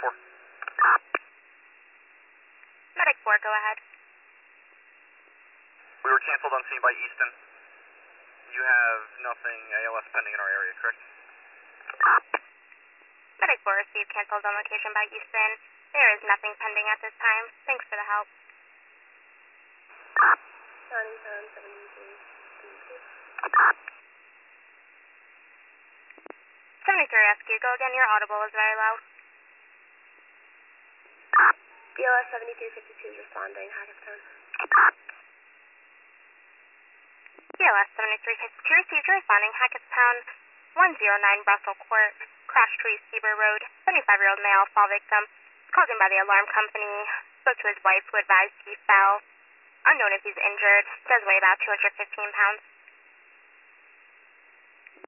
4. Medic 4, go ahead. We were canceled on scene by Easton. You have nothing ALS pending in our area, correct? Medic 4 received canceled on location by Easton. There is nothing pending at this time. Thanks for the help. 73 Rescue, go again. Your audible is very low. BLS 7352 is responding, Hackettstown. BLS 7352 received responding Hackettstown 109 Brussels Court, crash tree, Seaver Road, 75-year-old male, fall victim. Called in by the alarm company. Spoke to his wife who advised he fell. Unknown if he's injured. Does weigh about 215 pounds.